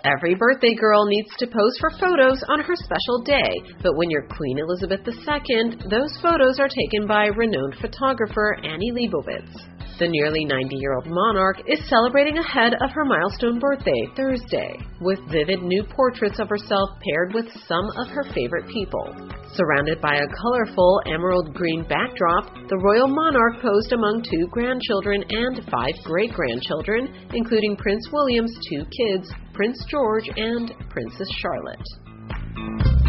Every birthday girl needs to pose for photos on her special day, but when you're Queen Elizabeth II, those photos are taken by renowned photographer Annie Leibovitz. The nearly 90-year-old monarch is celebrating ahead of her milestone birthday, Thursday, with vivid new portraits of herself paired with some of her favorite people. Surrounded by a colorful emerald green backdrop, the royal monarch posed among 2 grandchildren and 5 great-grandchildren, including Prince William's 2 kids, Prince George and Princess Charlotte.